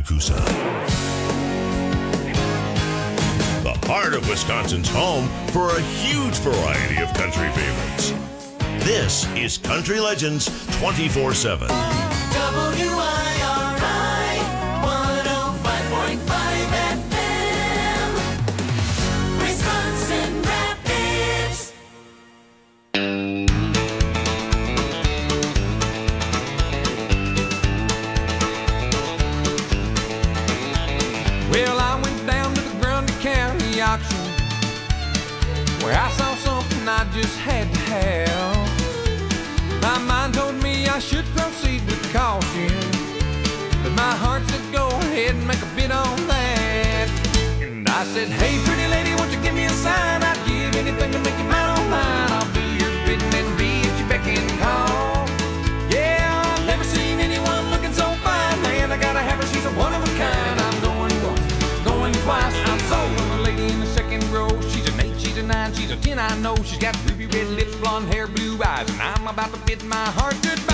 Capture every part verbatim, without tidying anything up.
Coosa. The heart of Wisconsin's home for a huge variety of country favorites. This is Country Legends twenty-four seven. W I R I one oh five point five F M, Wisconsin Rapids. Well, I went down to the Grundy County auction where I saw something I just had to have. My mind told me I should proceed with caution, but my heart said go ahead and make a bid on that. And I said, hey pretty lady, won't you give me a sign? I'd give anything to make you mine on mine. I'll do your bidding and be at your beck and call. Yeah, I've never seen anyone looking so fine. Man, I gotta have her, she's a one of a kind. I'm going once, going twice, I'm sold on a lady in the second row. She's an eight, she's a nine, she's a ten, I know. She's got ruby red lips, blonde hair, blue eyes, and I'm about to bid my heart goodbye.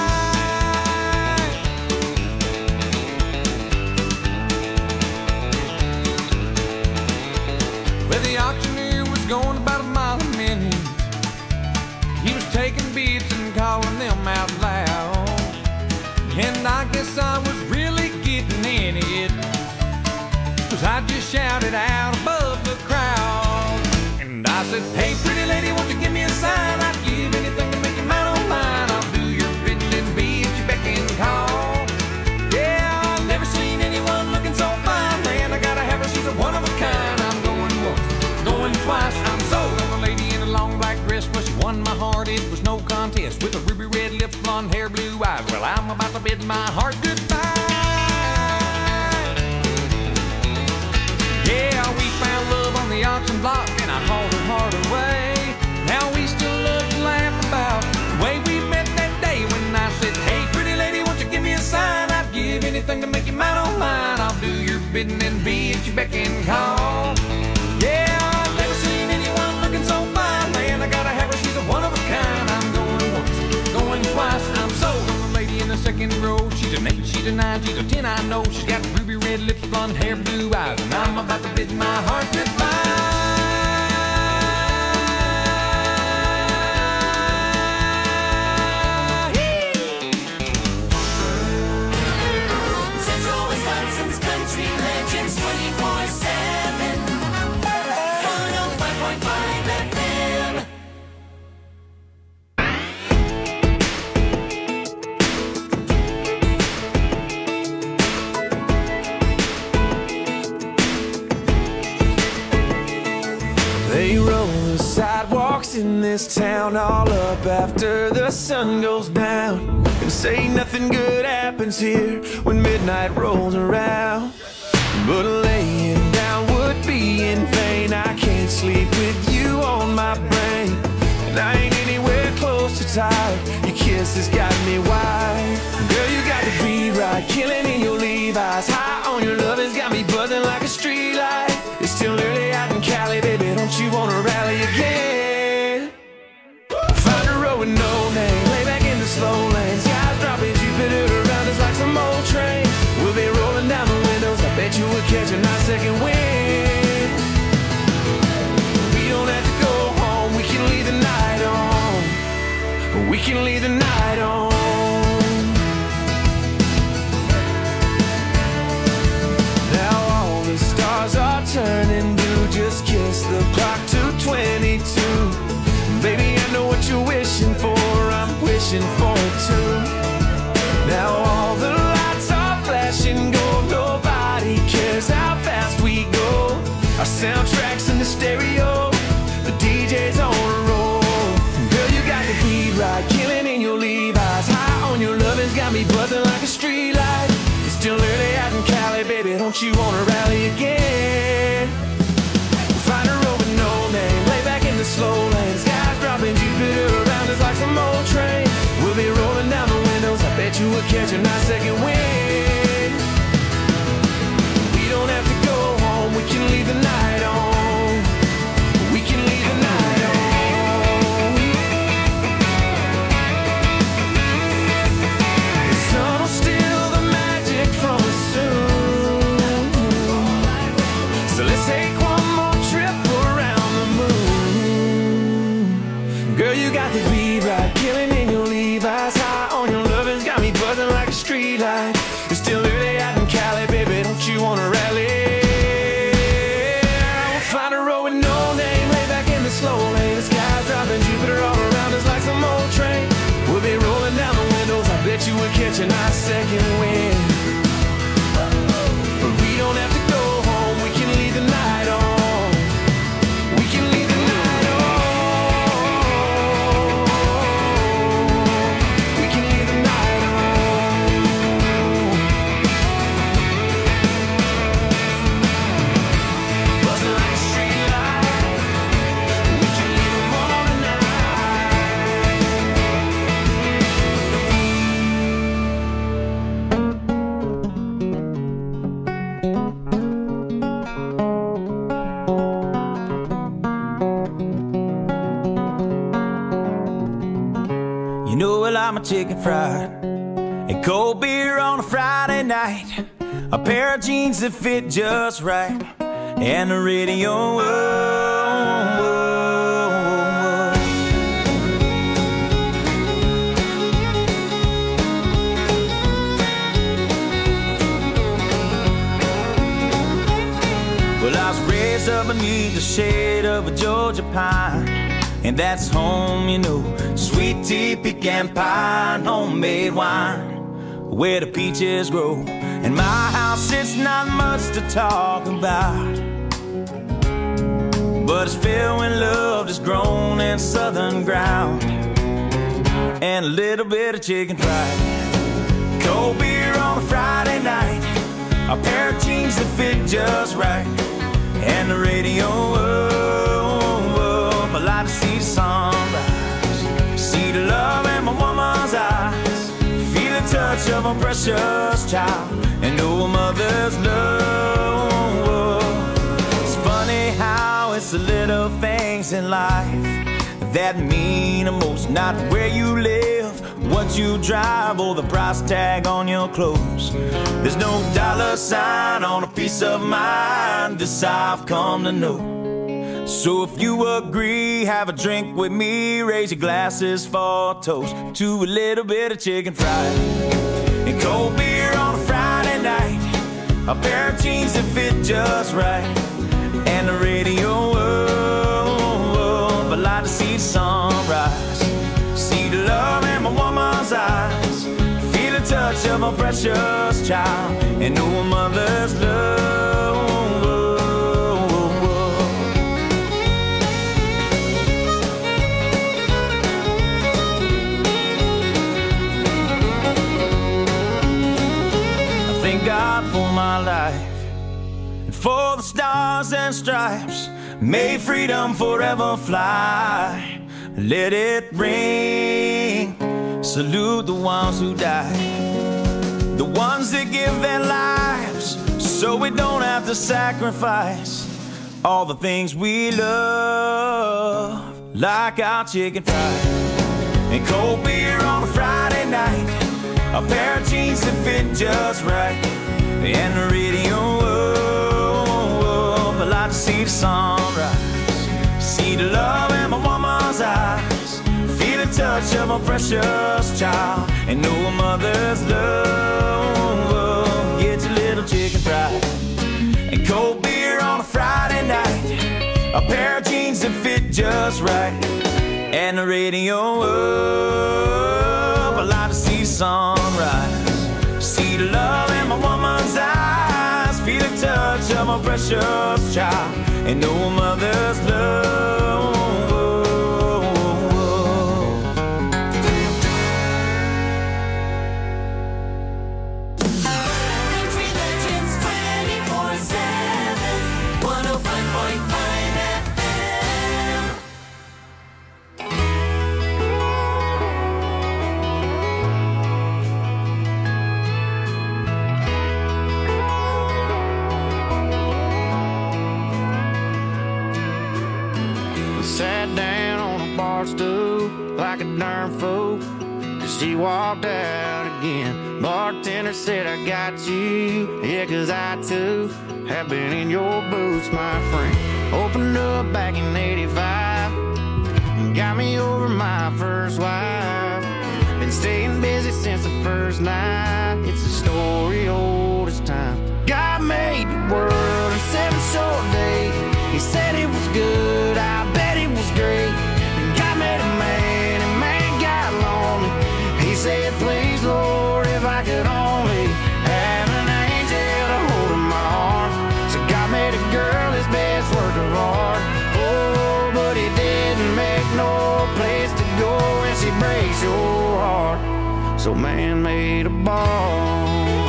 Well, the auctioneer was going about a mile a minute. He was taking bids and calling them out loud, and I guess I was really getting in it, 'cause I just shouted out above the crowd. And I said, hey pretty lady, won't you give me a sign? I'd give anything to make you mine on mine. I'll do your bidding and be at your beck and call. Yeah, I've never seen anyone looking so fine. Man, I gotta have her, she's a one of a kind. I'm going once, going twice, I'm sold on a lady in a long black dress. Well, she won my heart, it was no contest. With a ruby red lips, blonde hair, blue eyes. Well, I'm about to bid my heart goodbye. Yeah, we found love on the auction block, and I hauled her heart away. Now we still love to laugh about the way we met that day when I said, hey pretty lady, won't you give me a sign? I'd give anything to make you mine on mine. I'll do your bidding and be at your beck and call. Yeah, I've never seen anyone looking so fine. Man, I gotta have her, she's a one of a kind. I'm going once, going twice, I'm sold on the lady in the second row. She's an eight, she's a nine, she's a ten, I know. She's got ruby red lips, blonde hair, blue eyes, and I'm about to bid my heart goodbye. Central Wisconsin's Country Legends twenty-four seven, one oh five point five F M. They roll the sidewalks in this town all up after the sun goes down, and say nothing good happens here when midnight rolls around. But laying down would be in vain. I can't sleep with you on my brain, and I ain't anywhere close to tired. Your kiss has got me wired. Girl, you got to be right, killing in your Levi's. High on your love has got me buzzing like a street light. It's still early out in Cali, baby, don't you wanna rally again? Find a road with no name, lay back in the slow lane. Skies dropping, Jupiter around us like some old train. We'll be rolling down the windows, I bet you we'll catch a nice second wind. We don't have to go home, we can leave the night on. We can leave the night on. Now all the stars are turning blue. Just kiss the clock to twenty-two. Baby, I know what you're wishing for, I'm wishing for it too. Now all the lights are flashing gold. Nobody cares how fast we go. Our soundtrack's in the stereo, the D J's on a roll. Girl, you got to be right, killing in your Levi's. High on your lovin's got me buzzing like a street light. It's still early out in Cali, baby, don't you wanna rally again? Find a road with no name, lay back in the slow lane. Skies dropping, Jupiter around us like some old train. We'll be rolling down the windows, I bet you we'll catch a nice second wind. We don't have to go home, we can leave the night on. We can leave the night on. The sun will steal the magic from us soon. got my chicken fried and cold beer on a Friday night, a pair of jeans that fit just right, and the radio. Oh, oh, oh. Well, I was raised up beneath the shade of a Georgia pine, and that's home, you know. Sweet tea, pecan pie, and homemade wine, where the peaches grow. In my house, it's not much to talk about, but it's filled with love that's grown in southern ground, and a little bit of chicken fried, cold beer on a Friday night, a pair of jeans that fit just right, and the radio. Oh, oh, I like to see the sunrise, see the love in my woman's eyes, feel the touch of a precious child, and know a mother's love. It's funny how it's the little things in life that mean the most. Not where you live, what you drive, or the price tag on your clothes. There's no dollar sign on a piece of mind, this I've come to know. So if you agree, have a drink with me, raise your glasses for a toast to a little bit of chicken fried and cold beer on a Friday night, a pair of jeans that fit just right, and the radio. Oh, oh, I like to see the sunrise, see the love in my woman's eyes, feel the touch of a precious child, and know a mother's love. God for my life, and for the stars and stripes, may freedom forever fly. Let it ring, salute the ones who died, the ones that give their lives so we don't have to sacrifice all the things we love, like our chicken fried and cold beer on a Friday night, a pair of jeans that fit just right, and the radio. Oh, oh, I like to see the sunrise, see the love in my woman's eyes, feel the touch of a precious child, and know a mother's love. Get your little chicken fried and cold beer on a Friday night, a pair of jeans that fit just right, and the radio. Oh, I like to see the sunrise, see the love in my woman's eyes, feel the touch of a precious child, and know a mother's love. Country Legends twenty-four seven, one oh five point five F M. Sat down on a bar stool like a darn fool, cause she walked out again. Bartender said, I got you, yeah, cause I too have been in your boots, my friend. Opened up back in eighty-five and got me over my first wife. Been staying busy since the first night, it's a story old as time. God made the world in seven short days. He said it was good, I bet it was great. And God made a man, and man got lonely. He said, please, Lord, if I could only have an angel to hold in my arms. So God made a girl his best work of art. Oh, but he didn't make no place to go when she breaks your heart. So man made a ball.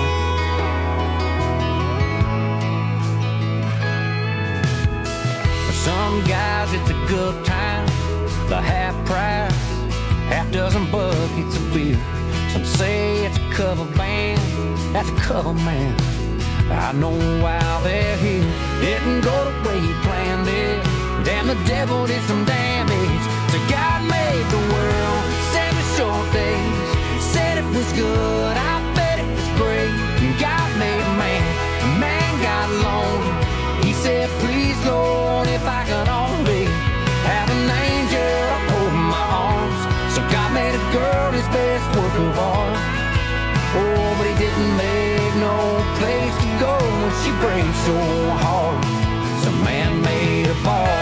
Some guys it's a good time, the half price, half dozen buckets of beer. Some say it's a cover band, that's a cover man. I know why they're here. Didn't go the way he planned it. Damn, the devil did some damage. So God made the world seven short days. was good, I bet it was great. God made man, man got lonely. He said, please Lord, if I could only have an angel holding my arms. So God made a girl his best work of art. Oh, but he didn't make no place to go when she breaks so hard. So man made a ball.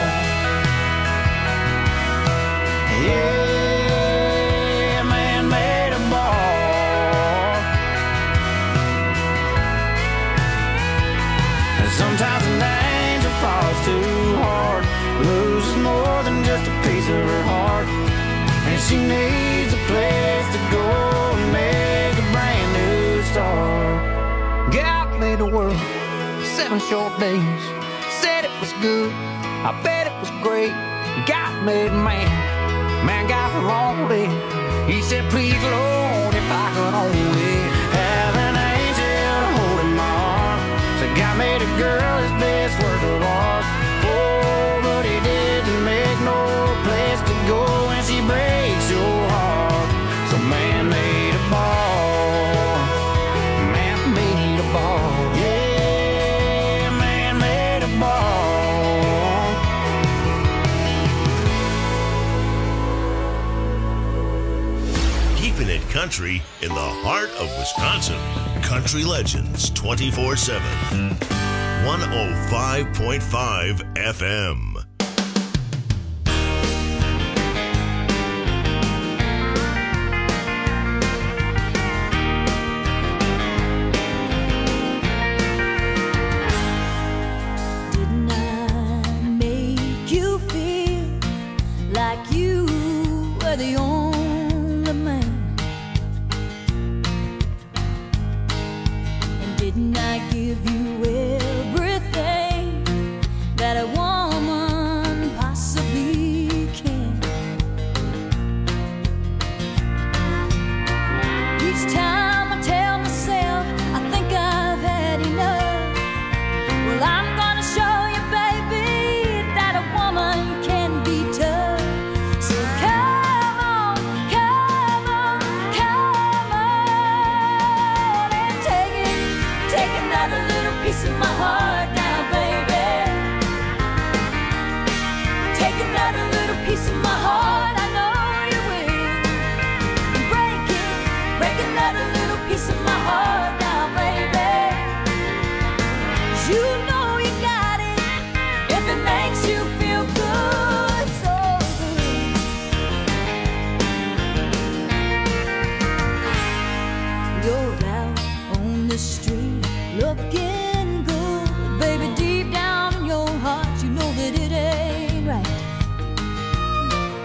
Yeah, man made a ball. And sometimes an angel falls too hard, loses more than just a piece of her heart, and she needs a place to go and make a brand new start. God made the world seven short days, said it was good, I bet it was great. God made man, man got lonely. He said, please Lord, if I could only have an angel holding my arm. So God made a girl his best work of art. Oh, but he didn't make no place to go when she breaks your heart. So man made a ball. Man made a ball. Yeah, man made a ball. Keeping it country in the heart of Wisconsin. Country Legends twenty-four seven. one oh five point five F M. Didn't I make you feel like you were the only man? And didn't I give you everything that a woman possibly can? Each time I tell myself I think I've had enough, well, I'm gonna show you, baby, that a woman can be tough. So come on, come on, come on and take it, take another little piece of my heart now, baby. Take another little piece of my heart, I know you will. Break it, break another little piece of my heart now, baby. 'Cause you know you got it if it makes you feel good, so good. You're out on the street looking good, baby. Deep down in your heart, you know that it ain't right.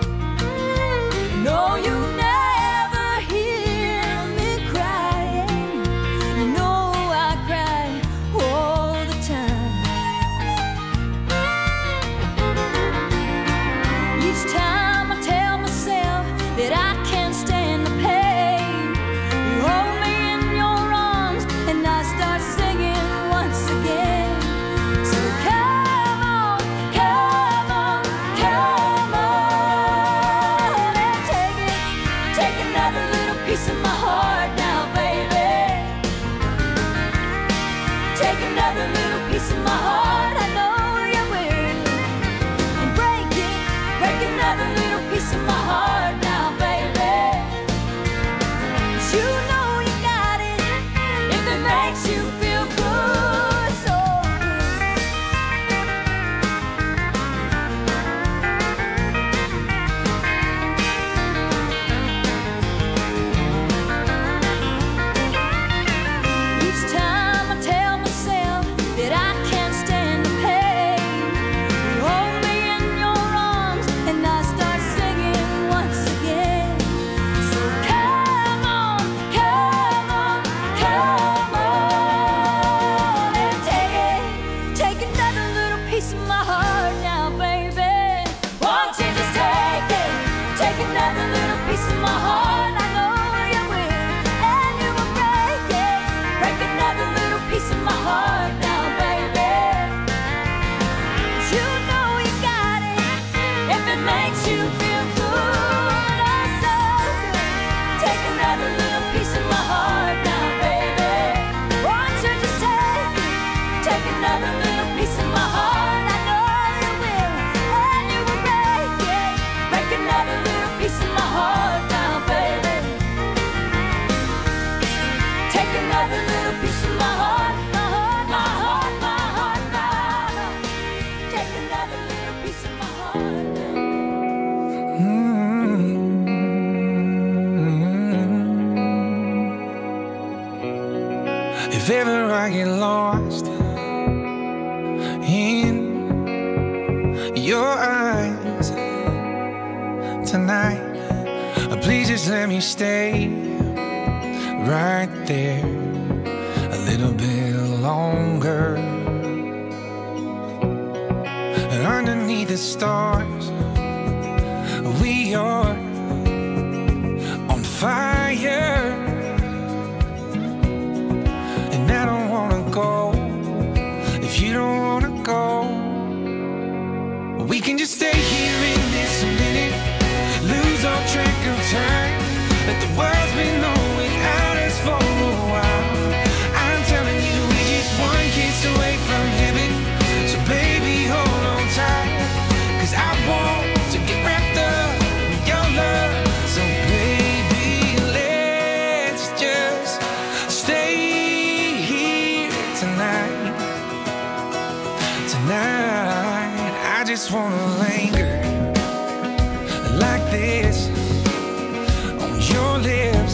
If ever I get lost in your eyes tonight, please just let me stay right there a little bit longer. And underneath the stars, we are on fire. And I don't wanna go if you don't wanna go. We can just stay here in this minute, lose all track of time. Let the world's been on without us for a while. I'm telling you, we're just one kiss away from heaven. So baby, hold on tight, 'cause I want to get wrapped up in your love. So baby, let's just stay here tonight. Tonight, I just wanna linger like this on your lips.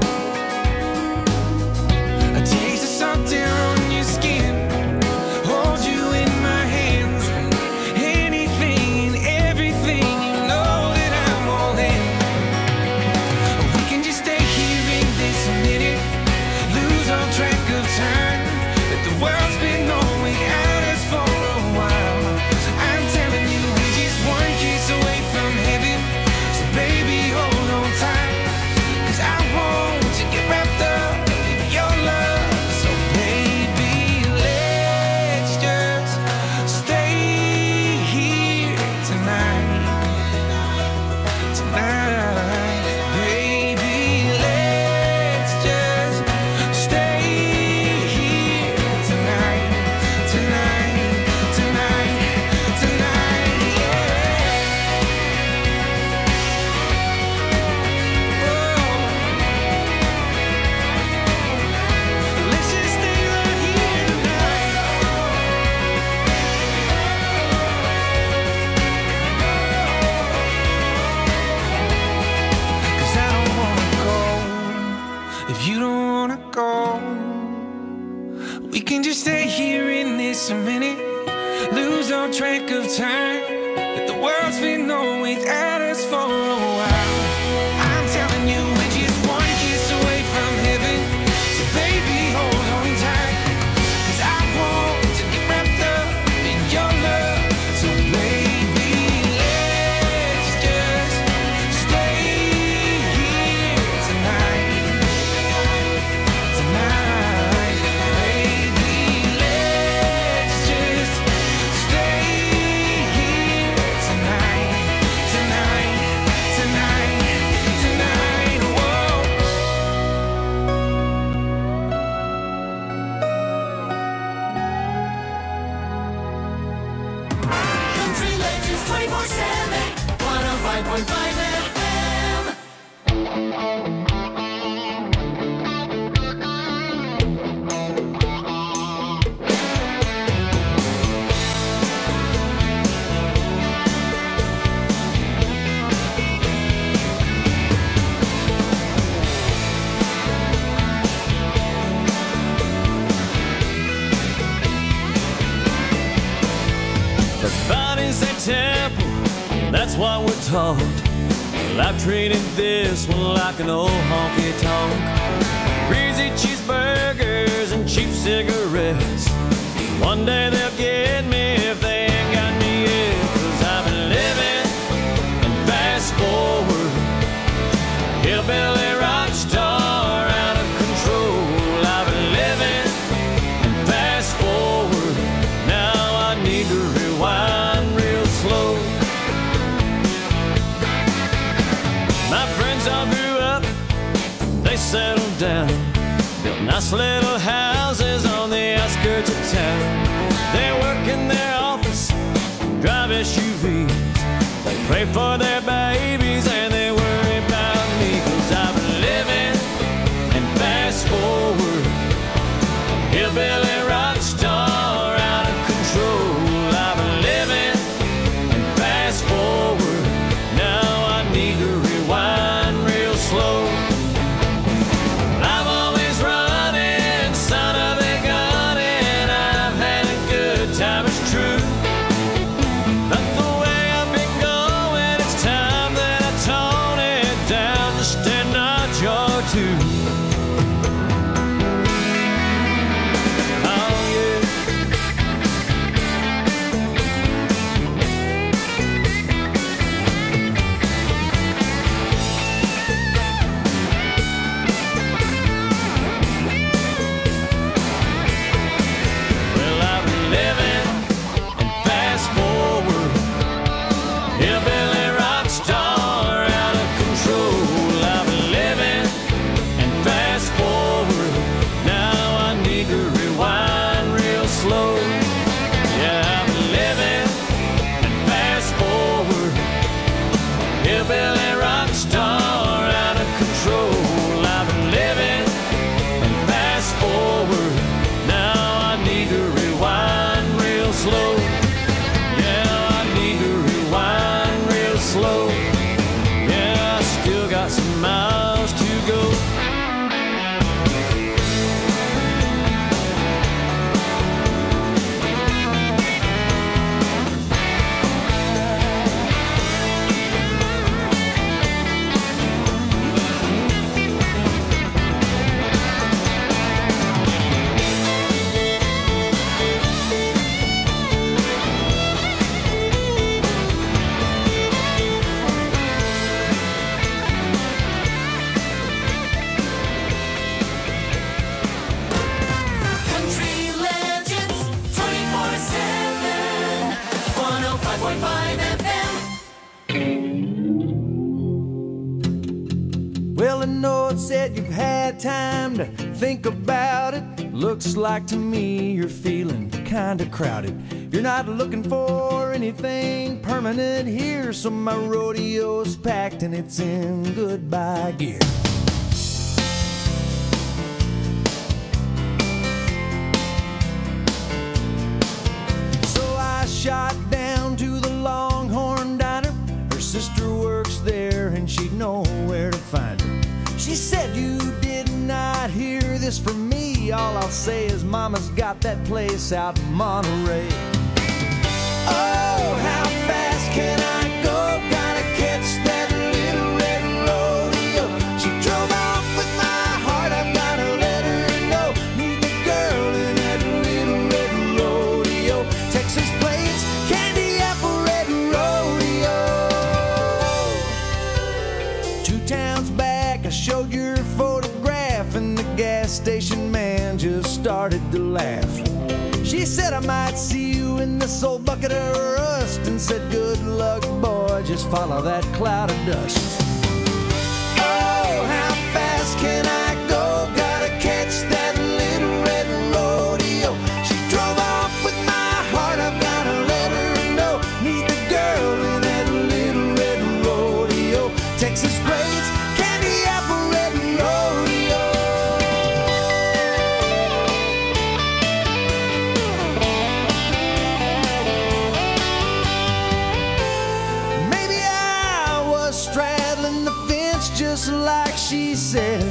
A taste of salt air on your skin, hold you in my hands. Anything and everything, you know that I'm all in. We can just stay here in this minute, lose all track of time. Let the world's been on without us for a while. I'm telling you, we're just one kiss away from heaven. So baby, hold on tight, 'cause I want to get wrapped up in your love. So baby, let's just stay here tonight. Tonight, baby, let's just stay here tonight. Tonight, tonight, tonight, yeah. Let's just stay right here tonight. 'Cause I don't wanna go if you don't wanna go. We can just stay here in this minute, lose all track of time. Let the world's been on without us for a while. I'm telling you, we're just one kiss away from heaven. So baby, hold on tight, 'cause I want to get wrapped up in your love. So baby, let's just stay here tonight. Tonight, baby, let's just stay here tonight. Tonight, tonight, tonight, whoa. Country Legends twenty-four seven, one oh five point five F M. The body's a temple, that's what we're taught. Well, I've treated this one like an old honky tonk. Greasy cheeseburgers and cheap cigarettes. One day they'll get me if they ain't got me yet. 'Cause I've been living and fast forward, hillbilly rock star out of control. I've been living and fast forward, now I need to rewind real slow. My friends all grew up, they settled down, built nice little houses on the outskirts of town. They work in their office, drive S U Vs, they pray for their babies and they worry about me. 'Cause I've been living and fast forward, hillbilly rock star out of control. I've been living and fast forward, now I need to rewind real slow. I'm always running, son of a the note said you've had time to think about it. Looks like to me you're feeling kinda crowded. You're not looking for anything permanent here, so my rodeo's packed and it's in goodbye gear. So I shot down to the Longhorn Diner. Her sister works there and she'd know where to find her. She said, you did not hear this from me. All I'll say is mama's got that place out in Monterey. Oh, how fast can I go? Gotta catch that little red rodeo. She drove off with my heart, I've gotta let her know. Need the girl in that little red rodeo. Texas plates, candy apple red rodeo. Two towns back I showed your photograph and the gas station man just started to laugh. She said I might see you in this old bucket of rust, and said good luck boy, just follow that cloud of dust. Oh, how fast can I go? Gotta catch that little red rodeo. She drove off with my heart, I've gotta let her know. Need the girl in that little red rodeo. Texas plates, candy apple red rodeo. Maybe I was straddling the fence just like she said.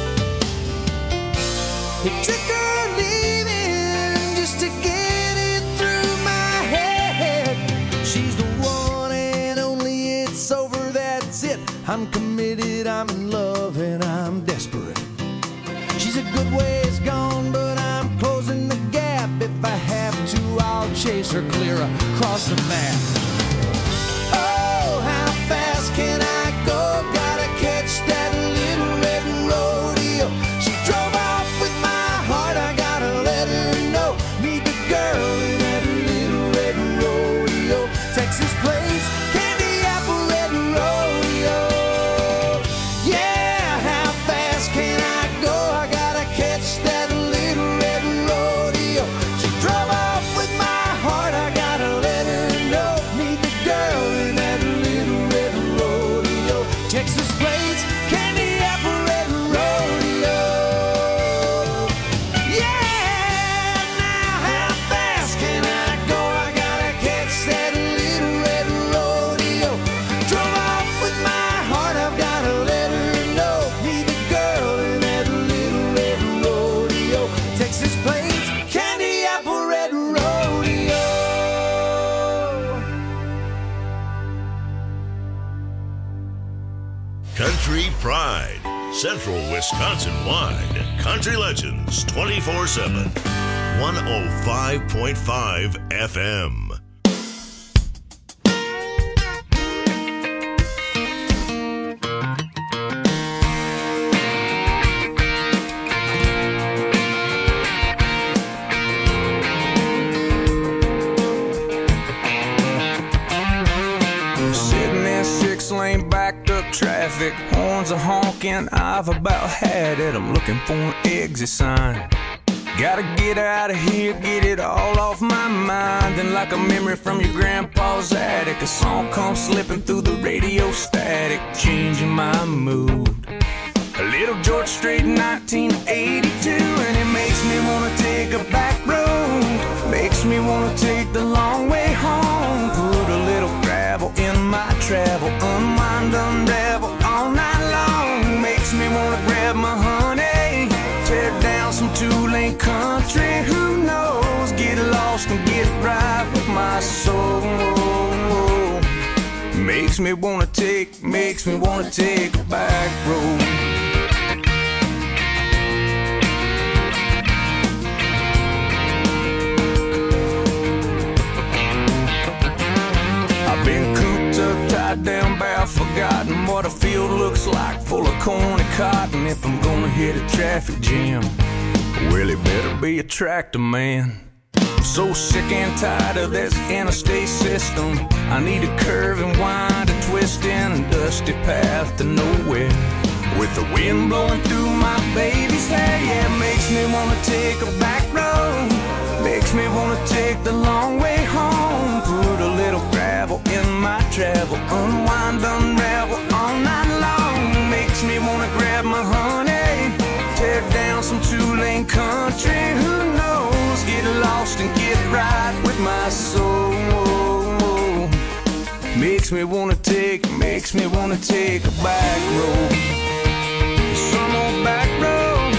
It took her leaving just to get it through my head. She's the one and only, it's over, that's it. I'm committed, I'm in love, and I'm desperate. She's a good ways gone, but I'm closing the gap. If I have to, I'll chase her clear across the map. Oh, how fast can I go? Gotta catch that little red rodeo. She drove off with my heart, I gotta let her know. Need the girl in that little red rodeo. Texas plates, candy apple red rodeo. Yeah, how fast can I go? I gotta catch that little red rodeo. She drove off with my heart, I gotta let her know. Need the girl in that little red rodeo. Texas plates, candy apple red rodeo. Yeah, now how fast can I go? I gotta catch that little red rodeo. Drove off with my heart, I've gotta let her know. Need the girl in that little red rodeo. Texas plates, candy apple red rodeo. Country Pride, Central Wisconsin wide. Country Legends twenty-four seven. one oh five point five F M. Sitting in six lane backed up traffic, horns are honking, I've about had it. I'm looking for an exit sign. Gotta get out of here, get it all off my mind. Then like a memory from your grandpa's attic, a song comes slipping through the radio static, changing my mood. A little George Strait nineteen eighty-two, and it makes me wanna take a back road. Makes me wanna take the long way home. Put a little gravel in my travel, unwind, unravel all night long. Makes me wanna grab my honey, tear down some two-lane country. Who knows? Get lost and get right with my soul. Makes me wanna take, makes me wanna take a back road. I've been cooped up, tied down, bare, forgotten what a field looks like, full of corn and cotton. If I'm gonna hit a traffic jam, well, it better be a tractor man. I'm so sick and tired of this interstate system. I need a curve and wind, a twist in a dusty path to nowhere. with the wind blowing through my baby's hair. Yeah, makes me wanna take a back road, makes me wanna take the long way home. Put a little gravel in my travel, unwind, unravel all night long. Makes me wanna grab my honey, tear down some two-lane country. Who knows, get lost and get right with my soul. Makes me wanna take, makes me wanna take a back road, some old back road.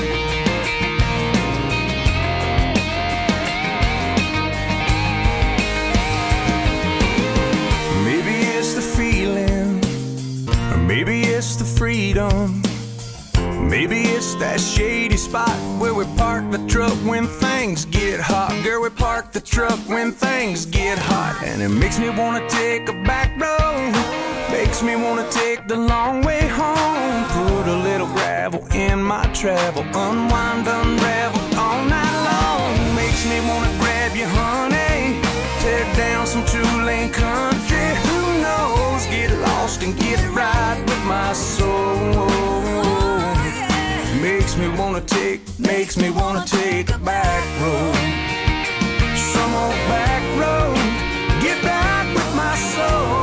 Maybe it's the feeling, or maybe it's the freedom. Maybe it's that shady spot where we park the truck when things get hot. Girl, we park the truck when things get hot. And it makes me wanna take a back road, makes me wanna take the long way home. Put a little gravel in my travel, unwind, unravel all night long. Makes me wanna grab you, honey, tear down some two-lane country. Who knows, get lost and get right with my soul. Makes me wanna take, makes me wanna take a back road, some old back road, get back with my soul.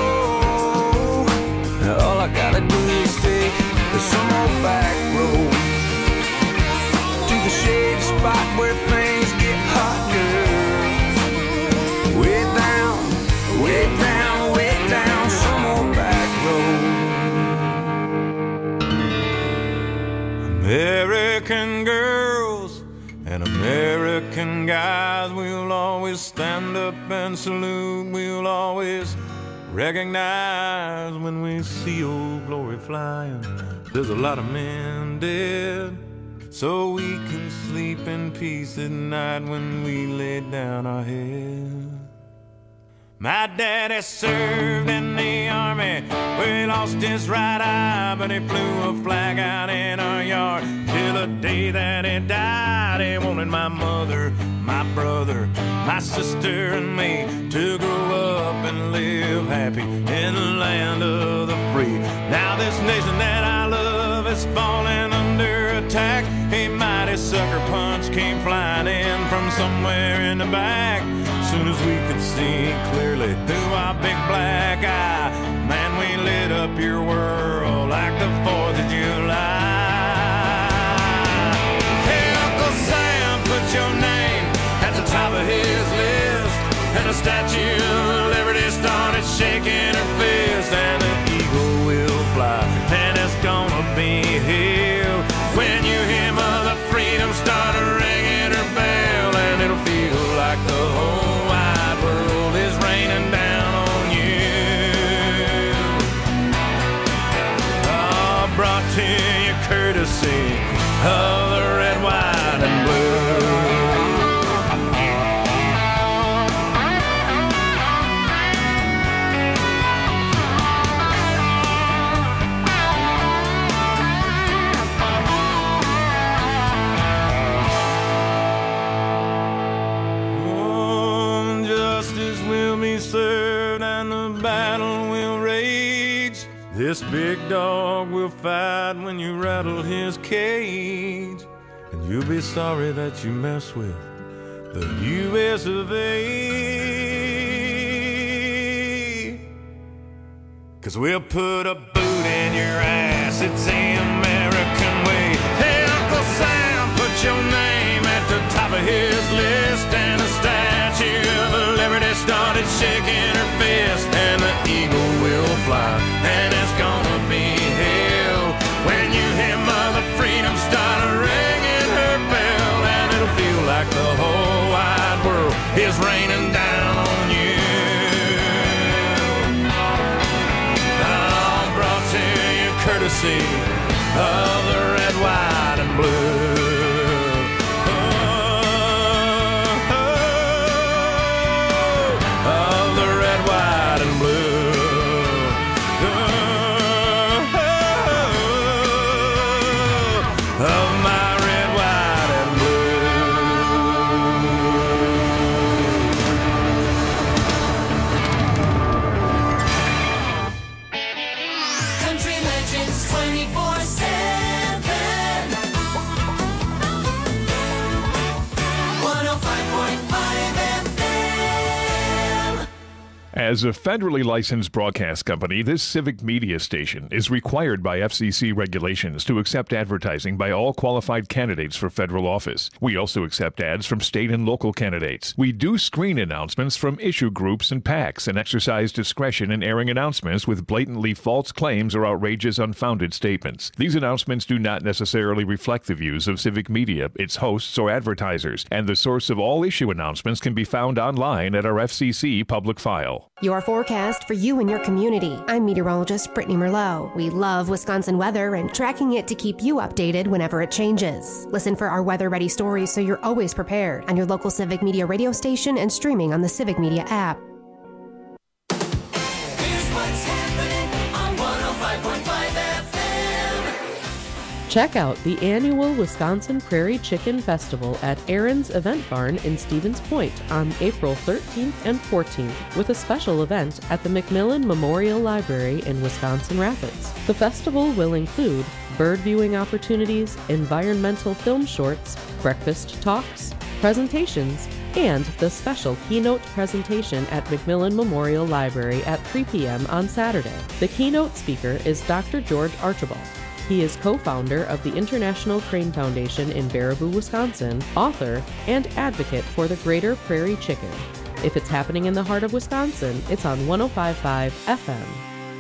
All I gotta do is take some old back road to the shady spot where things get hot, girl. Way down, way down, way down, some old back road. American girls and American guys, we'll always stand up and salute. We'll always recognize when we see old glory flying. There's a lot of men dead, so we can sleep in peace at night when we lay down our head. My daddy served in the army, where he lost his right eye, but he flew a flag out in our yard till the day that he died. He wanted my mother, my brother, my sister and me to grow up and live happy in the land of the free. Now this nation that I love is falling under attack. A mighty sucker punch came flying in from somewhere in the back. Soon as we could see clearly through our big black eye, man, we lit up your world like the fourth of July. Hey, Uncle Sam, put your name at the top of his list, and the Statue of Liberty started shaking her fist, and the eagle will fly, and it's gonna be here when you hear Mother Freedom start ringing her bell, and it'll feel like the whole world is raining down on you. Oh, brought to you courtesy of the red, white, and blue. Served and the battle will rage. This big dog will fight when you rattle his cage, and you'll be sorry that you mess with the U S of A. Cause we'll put a boot in your ass, it's the American way. Hey, Uncle Sam, put your name at the top of his list, and the Statue of Liberty started shaking her fist, and the eagle will fly, and it's gonna be hell when you hear Mother Freedom start ringing her bell, and it'll feel like the whole wide world is raining down on you. All brought to you courtesy of the red, white, and blue. Country Legends twenty-four seven. As a federally licensed broadcast company, this civic media station is required by F C C regulations to accept advertising by all qualified candidates for federal office. We also accept ads from state and local candidates. We do screen announcements from issue groups and PACs and exercise discretion in airing announcements with blatantly false claims or outrageous, unfounded statements. These announcements do not necessarily reflect the views of civic media, its hosts, or advertisers, and the source of all issue announcements can be found online at our F C C public file. Your forecast for you and your community. I'm meteorologist Brittany Merlot. We love Wisconsin weather and tracking it to keep you updated whenever it changes. Listen for our weather-ready stories so you're always prepared on your local Civic Media radio station and streaming on the Civic Media app. Here's what's happening on one oh five point five F M. Check out the annual Wisconsin Prairie Chicken Festival at Aaron's Event Barn in Stevens Point on April thirteenth and fourteenth with a special event at the McMillan Memorial Library in Wisconsin Rapids. The festival will include bird viewing opportunities, environmental film shorts, breakfast talks, presentations, and the special keynote presentation at McMillan Memorial Library at three p.m. on Saturday. The keynote speaker is Doctor George Archibald. He is co-founder of the International Crane Foundation in Baraboo, Wisconsin, author, and advocate for the greater prairie chicken. If it's happening in the heart of Wisconsin, it's on one oh five point five F M.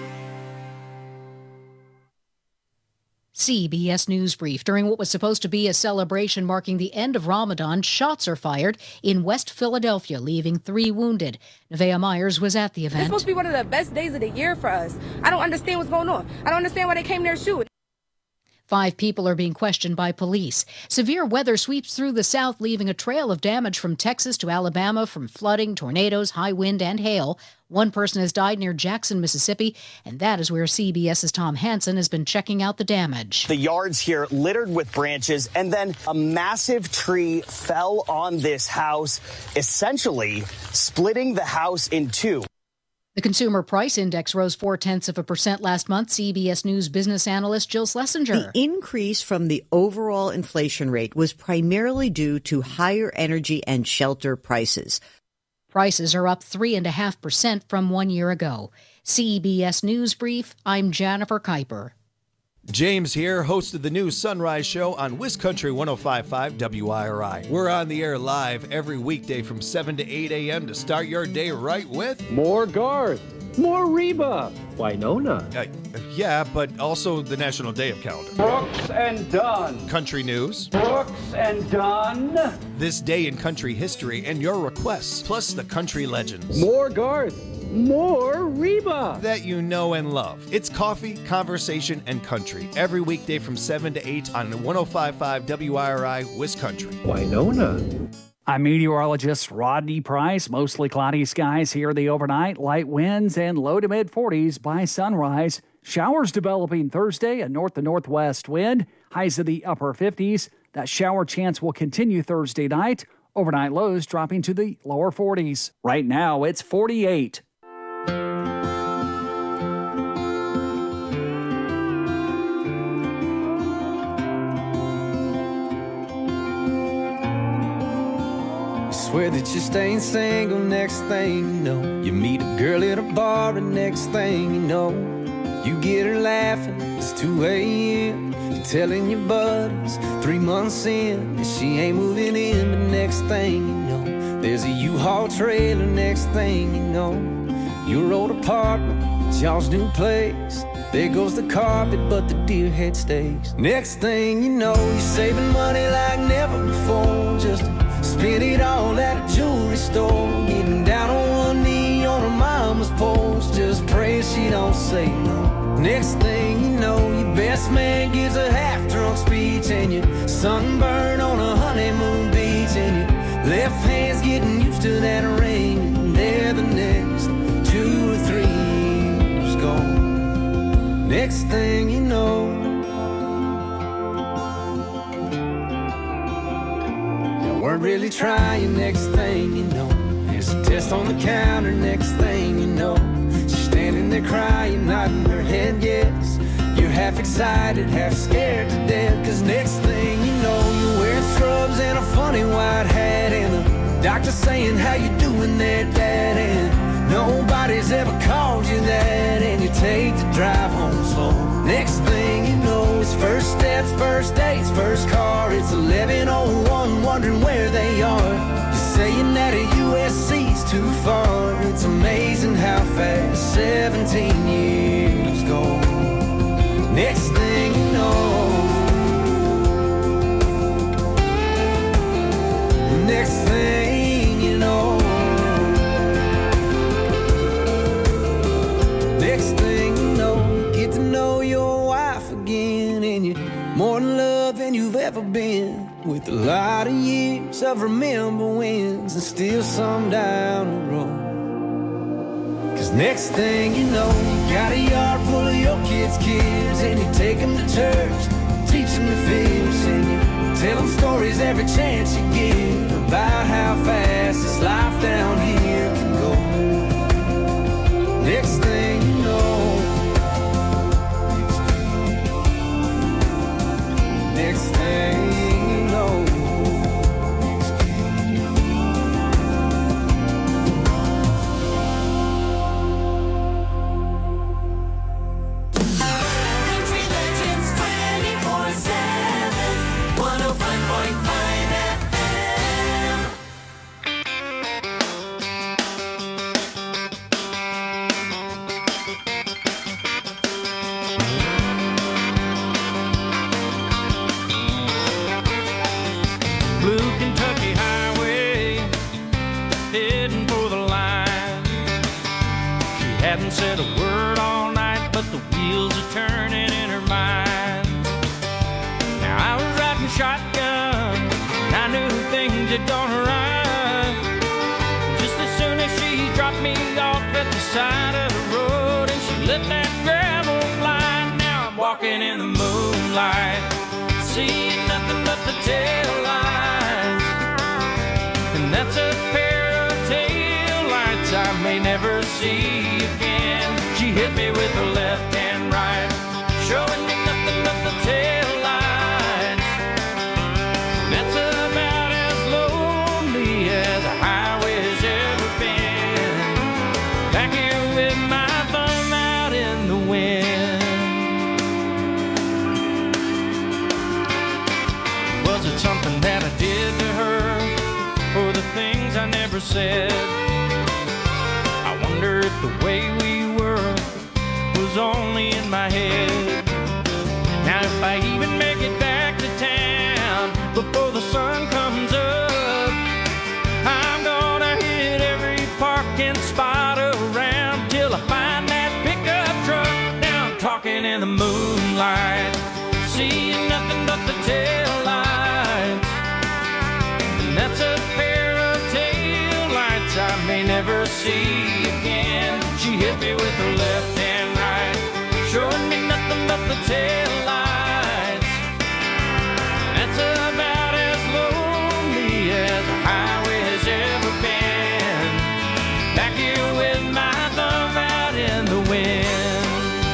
C B S News Brief. During what was supposed to be a celebration marking the end of Ramadan, shots are fired in West Philadelphia, leaving three wounded. Nevaeh Myers was at the event. It's supposed to be one of the best days of the year for us. I don't understand what's going on. I don't understand why they came there shooting. Five people are being questioned by police. Severe weather sweeps through the South, leaving a trail of damage from Texas to Alabama, from flooding, tornadoes, high wind, and hail. One person has died near Jackson, Mississippi, and that is where CBS's Tom Hansen has been checking out the damage. The yards here littered with branches, and then a massive tree fell on this house, essentially splitting the house in two. The Consumer Price Index rose four-tenths of a percent last month. C B S News business analyst Jill Schlesinger. The increase from the overall inflation rate was primarily due to higher energy and shelter prices. Prices are up three point five percent from one year ago. C B S News Brief, I'm Jennifer Kuiper. James here, host of the new Sunrise Show on WisCountry one oh five point five W I R I. We're on the air live every weekday from seven to eight a.m. to start your day right with more Garth, more Reba, Winona. Uh, yeah, but also the National Day of Calendar. Brooks and Dunn. Country news. Brooks and Dunn. This day in country history and your requests, plus the country legends. More Garth. More Reba that you know and love. It's coffee, conversation, and country every weekday from seven to eight on one oh five point five W I R I WisCountry. Winona. I'm meteorologist Rodney Price. Mostly cloudy skies here the overnight, light winds and low to mid forties by sunrise. Showers developing Thursday, a north to northwest wind, highs of the upper fifties. That shower chance will continue Thursday night. Overnight lows dropping to the lower forties. Right now it's forty-eight. Swear that you're staying single, next thing you know, you meet a girl at a bar, and next thing you know, you get her laughing, it's two a.m. You're telling your buddies, three months in, that she ain't moving in, but next thing you know, there's a U-Haul trailer, next thing you know, your old apartment, it's y'all's new place. There goes the carpet, but the deer head stays. Next thing you know, you're saving money like never before, just spend it all at a jewelry store, getting down on one knee on her mama's porch, just praying she don't say no. Next thing you know, your best man gives a half-drunk speech, and you're sunburned on a honeymoon beach, and your left hand's getting used to that ring, and there the next two or three years gone. Next thing you know, weren't really trying, next thing you know, there's a test on the counter, next thing you know, she's standing there crying, nodding her head yes. You're half excited, half scared to death, cause next thing you know, you're wearing scrubs and a funny white hat, and the doctor saying, how you doing there, Dad? And Nobody's ever called you that, and you take the drive home slow. Next thing you know, it's first steps, first dates, first car. It's eleven oh one, wondering where they are. You're saying that a U S C's too far. It's amazing how fast seventeen years go. Next thing you know, next thing you know, next thing you know, you get to know your wife again, and you're more in love than you've ever been. With a lot of years of remember wins and still some down the road. Cause next thing you know, you got a yard full of your kids' kids, and you take them to church, teach them to fish, and you tell them stories every chance you get about how fast this life down here can go. Next thing you know, next thing you know, Country Legends twenty-four seven, one oh five point five F M. Blue Kentucky Highway, heading for the line. She hadn't said a word all night, but the wheels are turning in her mind. Now I was riding shotgun, and I knew things had gone right. Just as soon as she dropped me off at the side of the road, and she let that gravel fly. Now I'm walking in the moonlight, seeing nothing but the tail lights. And that's a pair of tail lights I may never see again. She hit me with her left and right, showing me nothing but the tail lights. And that's about as lonely as a highway's ever been. Back here with my thumb out in the wind. Was it something that I did to her, or the things I never said? I wonder if the way we were was only in my head. Now if I even make it back to town before the sun comes up, I'm gonna hit every parking spot around till I find that pickup truck. Now I'm talking in the moonlight, seeing nothing but the tail lights. And that's a pair of tail lights I may never see again. She hit me with her left and right, showing me nothing but the tail lights. That's about as lonely as a highway has ever been. Back here with my thumb out in the wind.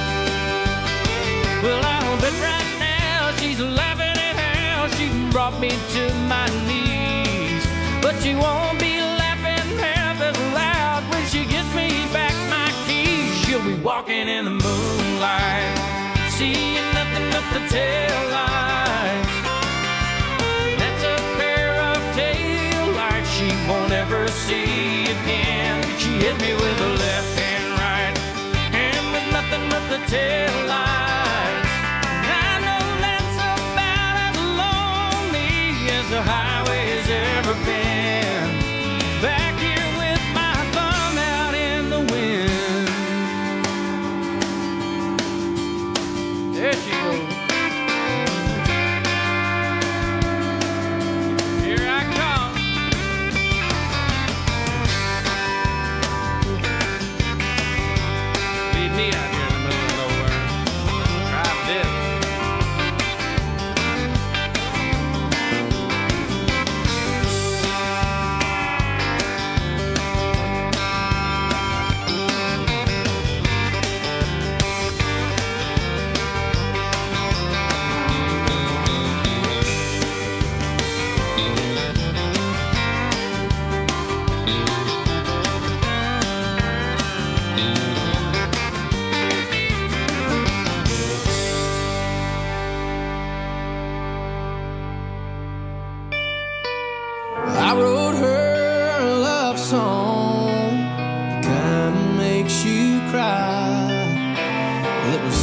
Well, I'll bet right now she's laughing at how she brought me to my knees. But she won't be laughing half as loud when she gives me back my keys. She'll be walking in the moonlight, seeing nothing but the tail lights. That's a pair of tail lights she won't ever see again. She hit me with her left and right, and with nothing but the tail lights. I know that's about as lonely as the highway's ever been. Back here with my thumb out in the wind. There she goes. Here I come.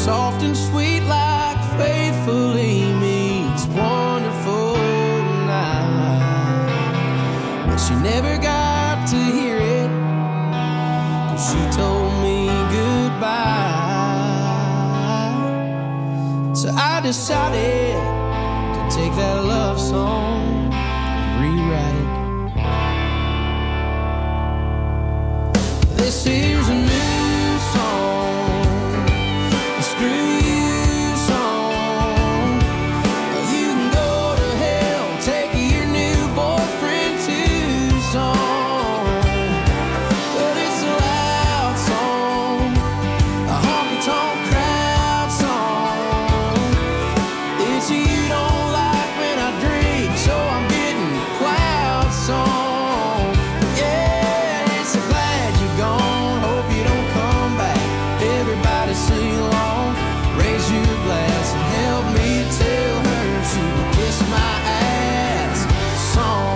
soft and sweet like faithfully meets wonderful tonight. But she never got to hear it, 'cause she told me goodbye. So I decided to take that love song and rewrite it. This is a new song, a screw you song. You can go to hell, take your new boyfriend too song. But it's a loud song, a honky-tonk crowd song. It's a you don't like when I drink, so I'm getting quiet song. Yeah, it's a glad you're gone, hope you don't come back. Everybody sing along, raise your glass and help me tell her she can kiss my ass song.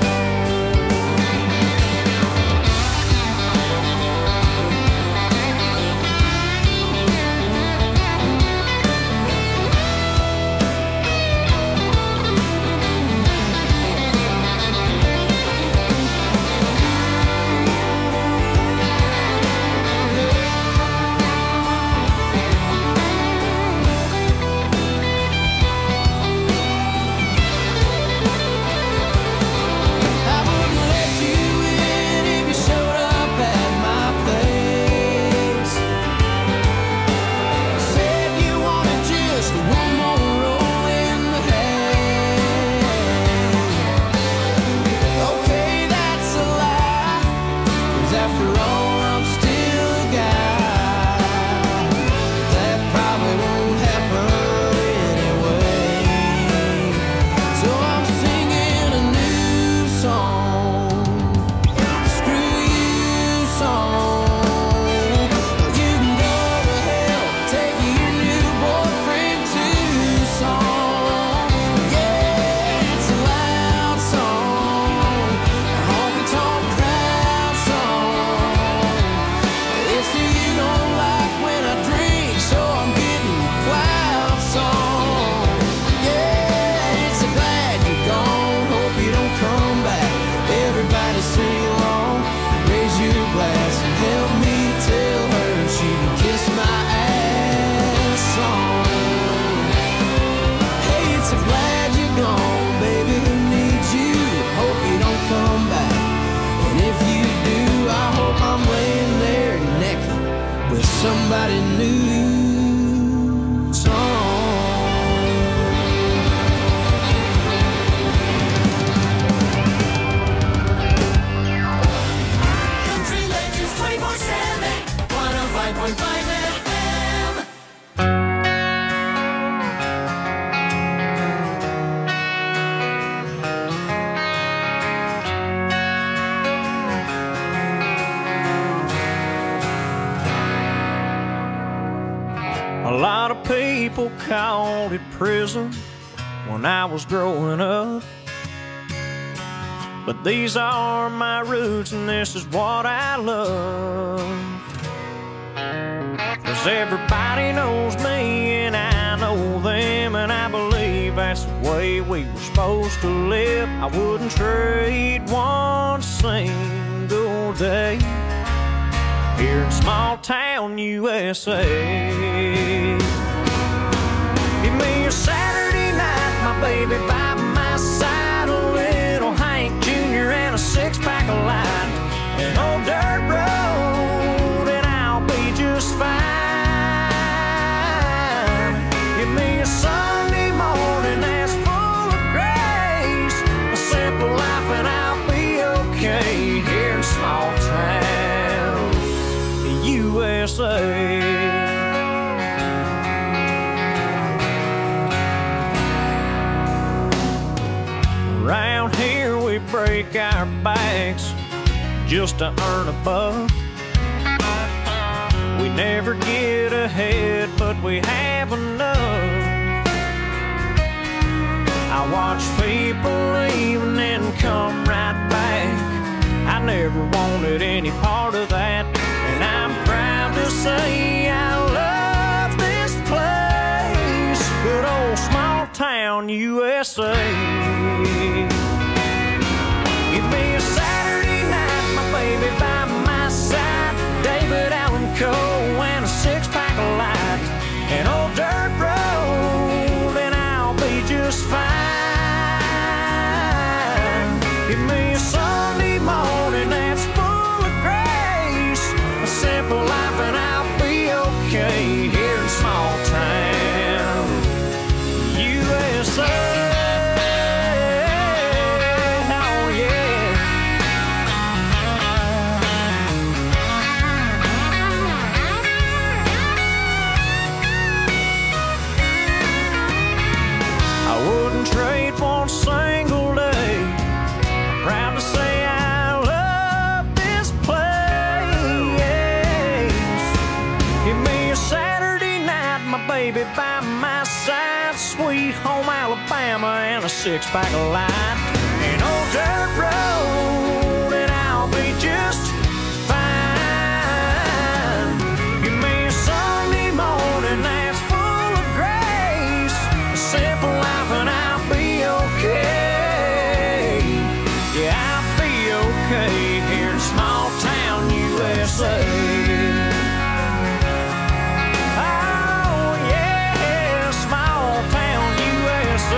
I wouldn't let you in if you showed up at my place. Said you wanted just one more roll in the hay. Okay, that's a lie, 'cause after all, I'm still a guy. That probably won't happen anyway. So I'm singing a new song, screw you song. You can go to hell, take your new boyfriend too song. Yeah, it's a loud song, a honky-tonk crowd song. It's the you don't like when I drink, so I'm getting wild song. Yeah, it's a glad you're gone, hope you don't come back. Everybody sing along, raise your glass and help me tell her she can kiss my ass song. Hey, it's a glad you're gone, baby, who needs you? Hope you don't come back. And if you do, I hope I'm laying there naked with somebody new song. Country Legends twenty-four seven, one oh five point five F M. A lot of people called it prison when I was growing up. But these are my roots and this is what I love. 'Cause everybody knows me and I know them, and I believe that's the way we were supposed to live. I wouldn't trade one single day here in small town U S A. Give me a Saturday night, my baby by my side, a little Hank Junior and a six-pack of light, an old dirt road, and I'll be just fine. Give me a Sunday morning that's full of grace, a simple life, and I'll be okay here in small town U S A. Around here we break our backs just to earn a buck. We never get ahead, but we have enough. I watch people leave and then come right back. I never wanted any part of that, and I'm proud to say I love this place. S A. Give me a Saturday night, my baby by my side, David Allan Coe and a six-pack of light, an old dirt road, and I'll be just fine. Give me a Sunday morning that's full of grace, a simple life, and I'll be okay here in small town U S A. Trade for a single day. Proud to say I love this place. Give me a Saturday night, my baby by my side, sweet home Alabama and a six-pack of light, an old dirt road, and I'll be just fine. Give me a Sunday morning that's full of grace, a simple life, and I'll okay. Yeah, I'll be okay here in small town U S A. Oh yeah, small town U S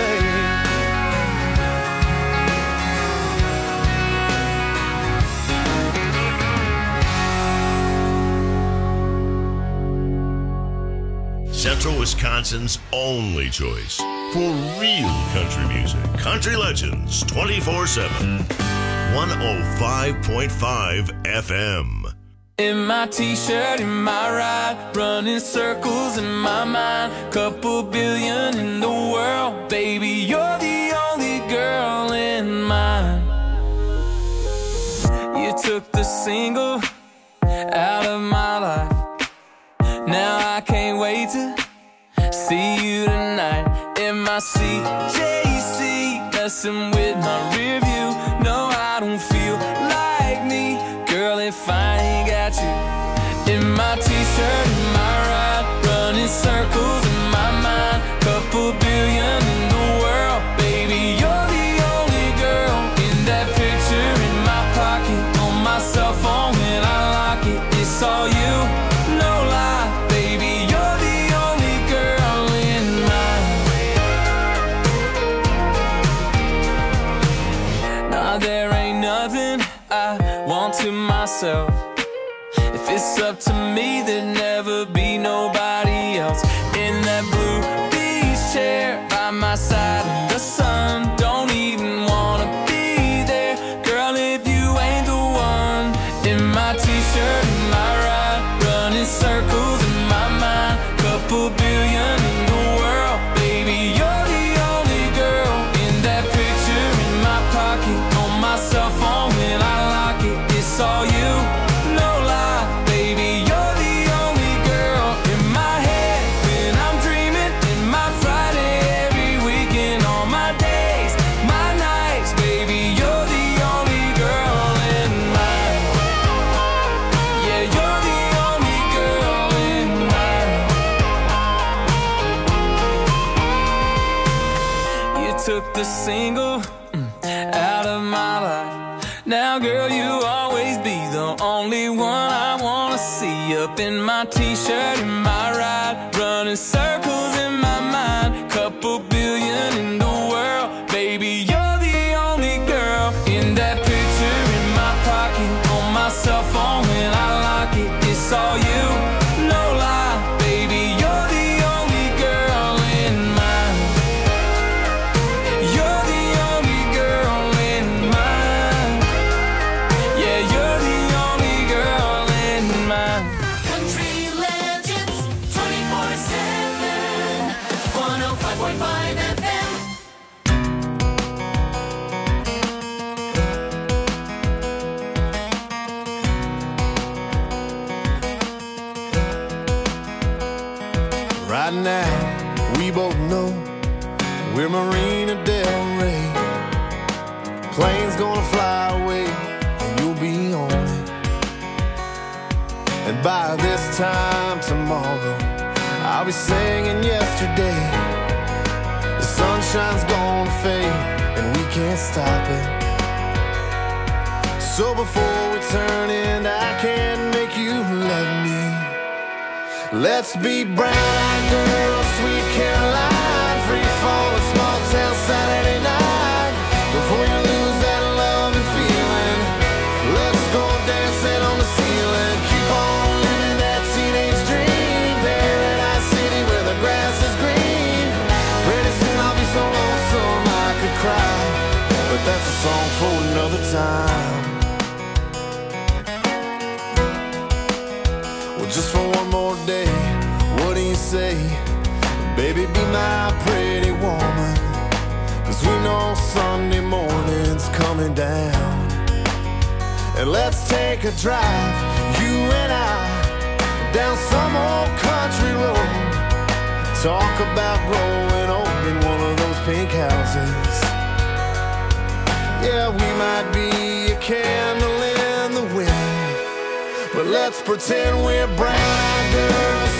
A. Central Wisconsin's only choice for real country music. Country Legends twenty-four seven. one oh five point five F M. In my t-shirt, in my ride, running circles in my mind. Couple billion in the world, baby, you're the only girl in mine. You took the single out of my life. Now I can't wait to see you tonight. In my C J C, messing with my rear view. No, I don't feel like me, girl, if I ain't got you. In my t-shirt, in my ride, running circles in my mind. Couple billion in the world, baby, you're the only girl. In that picture in my pocket, on my cell phone when I lock it, it's all you, no lie, baby, you're the only girl in mine. Nah, there ain't nothing I want to myself. If it's up to me, there'd never be nobody else. In that blue beach chair by my side in the sun, don't even wanna be there, girl, if you ain't the one. In my t-shirt, in my ride, running circles in my mind. Couple billion in the world, baby, you're the only girl. In that picture in my pocket, on my cell phone when I lock it, it's all you, no lie, baby, you're the only girl. In my head when I'm dreaming, in my Friday every weekend, all my days, my nights, baby, you're the only girl in mine. Yeah, you're the only girl in mine. You took the single mm, out of my life. Now, girl, you'll always be the only one I wanna see. Up in my t-shirt, in my ride, running circles in my mind. Couple billion in the world, baby, you're the only girl. In that picture in my pocket, on my cell phone when I lock it, it's all you, no lie, baby, you're the only girl in mine. You're the only girl in mine. Yeah, you're the only girl in mine. Country Legends twenty-four seven. one oh five point five F M. Right now, we both know we're Marina Del Rey. Plane's gonna fly away, and you'll be on it. And by this time tomorrow, I'll be singing yesterday. The sunshine's gonna fade and we can't stop it. So before we turn in, I can't make you love me. Let's be brown girls, sweet Caroline, free fall, small town Saturday night. Before you lose that love and feeling, let's go dancing on the ceiling. Keep on living that teenage dream, Paradise City where the grass is green. Pretty soon I'll be so lonesome I could cry, but that's a song for another time. Well, just for one more day, what do you say? Baby, be my pretty woman, 'cause we know Sunday morning's coming down. And let's take a drive, you and I, down some old country road. Talk about growing old in one of those pink houses. Yeah, we might be a candle in the wind, but let's pretend we're brown-eyed girls,